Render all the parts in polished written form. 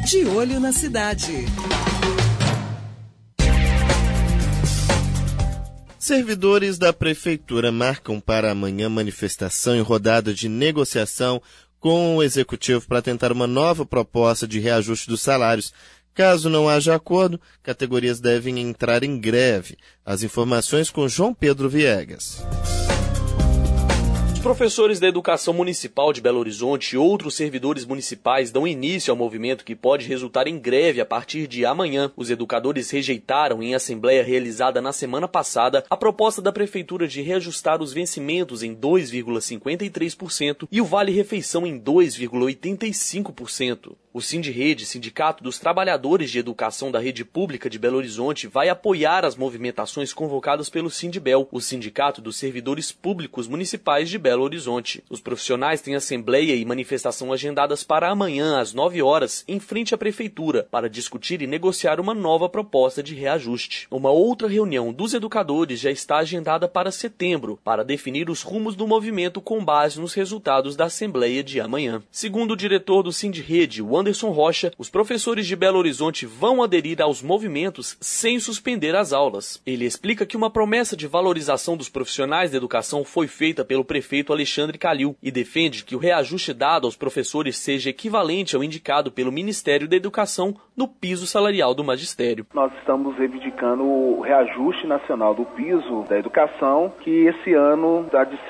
De Olho na Cidade. Servidores da Prefeitura marcam para amanhã manifestação e rodada de negociação com o Executivo para tentar uma nova proposta de reajuste dos salários. Caso não haja acordo, categorias devem entrar em greve. As informações com João Pedro Viegas. Os professores da Educação Municipal de Belo Horizonte e outros servidores municipais dão início ao movimento que pode resultar em greve a partir de amanhã. Os educadores rejeitaram, em assembleia realizada na semana passada, a proposta da Prefeitura de reajustar os vencimentos em 2,53% e o vale-refeição em 2,85%. O Sindirrede, Sindicato dos Trabalhadores de Educação da Rede Pública de Belo Horizonte, vai apoiar as movimentações convocadas pelo Sindibel, o Sindicato dos Servidores Públicos Municipais de Belo Horizonte. Os profissionais têm assembleia e manifestação agendadas para amanhã, às 9 horas, em frente à Prefeitura, para discutir e negociar uma nova proposta de reajuste. Uma outra reunião dos educadores já está agendada para setembro, para definir os rumos do movimento com base nos resultados da assembleia de amanhã. Segundo o diretor do Sindirrede, Anderson Rocha, os professores de Belo Horizonte vão aderir aos movimentos sem suspender as aulas. Ele explica que uma promessa de valorização dos profissionais da educação foi feita pelo prefeito Alexandre Calil e defende que o reajuste dado aos professores seja equivalente ao indicado pelo Ministério da Educação no piso salarial do magistério. Nós estamos reivindicando o reajuste nacional do piso da educação, que esse ano está de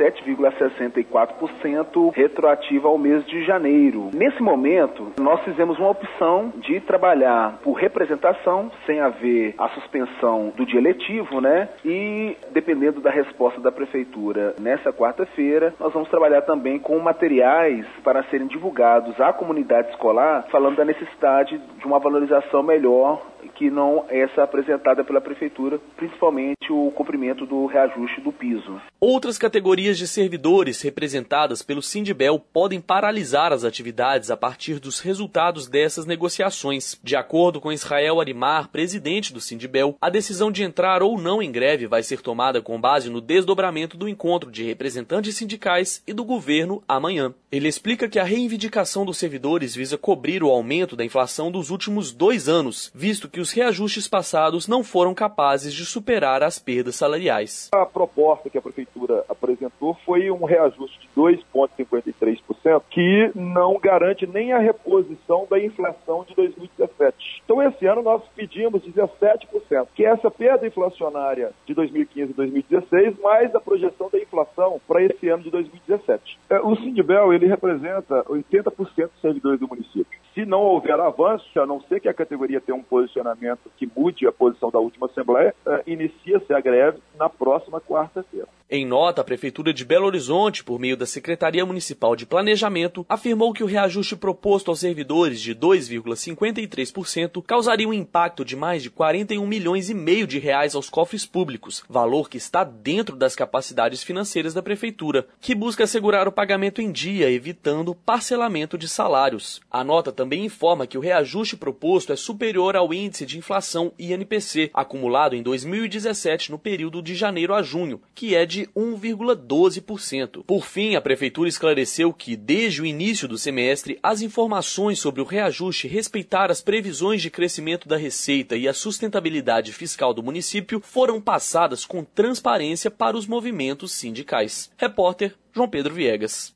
7,64%, retroativo ao mês de janeiro. Nesse momento, nós fizemos uma opção de trabalhar por representação, sem haver a suspensão do dia letivo, né? E, dependendo da resposta da Prefeitura nessa quarta-feira, nós vamos trabalhar também com materiais para serem divulgados à comunidade escolar, falando da necessidade de uma valorização melhor que não essa apresentada pela Prefeitura, principalmente o cumprimento do reajuste do piso. Outras categorias de servidores representadas pelo Sindibel podem paralisar as atividades a partir dos resultados dessas negociações. De acordo com Israel Arimar, presidente do Sindibel, a decisão de entrar ou não em greve vai ser tomada com base no desdobramento do encontro de representantes sindicais e do governo amanhã. Ele explica que a reivindicação dos servidores visa cobrir o aumento da inflação dos últimos 2 anos, visto que os reajustes passados não foram capazes de superar as perdas salariais. A proposta que a Prefeitura apresentou foi um reajuste de 2,53%, que não garante nem a reposição da inflação de 2017. Então, esse ano nós pedimos 17%, que é essa perda inflacionária de 2015 e 2016, mais a projeção da inflação para esse ano de 2017. O Sindibel, ele representa 80% dos servidores do município. Se não houver avanço, a não ser que a categoria tenha um posicionamento que mude a posição da última Assembleia, inicia-se a greve na próxima quarta-feira. Em nota, a Prefeitura de Belo Horizonte, por meio da Secretaria Municipal de Planejamento, afirmou que o reajuste proposto aos servidores de 2,53% causaria um impacto de mais de 41 milhões e meio de reais aos cofres públicos, valor que está dentro das capacidades financeiras da Prefeitura, que busca assegurar o pagamento em dia, evitando parcelamento de salários. A nota também informa que o reajuste proposto é superior ao índice de inflação INPC, acumulado em 2017 no período de janeiro a junho, que é de 1,12%. Por fim, a Prefeitura esclareceu que, desde o início do semestre, as informações sobre o reajuste respeitar as previsões de crescimento da receita e a sustentabilidade fiscal do município foram passadas com transparência para os movimentos sindicais. Repórter João Pedro Viegas.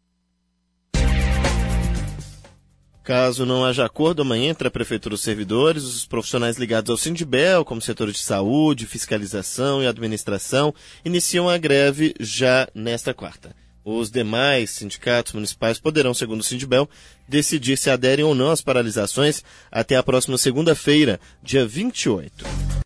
Caso não haja acordo amanhã entre a Prefeitura e os servidores, os profissionais ligados ao Sindibel, como setores de saúde, fiscalização e administração, iniciam a greve já nesta quarta. Os demais sindicatos municipais poderão, segundo o Sindibel, decidir se aderem ou não às paralisações até a próxima segunda-feira, dia 28.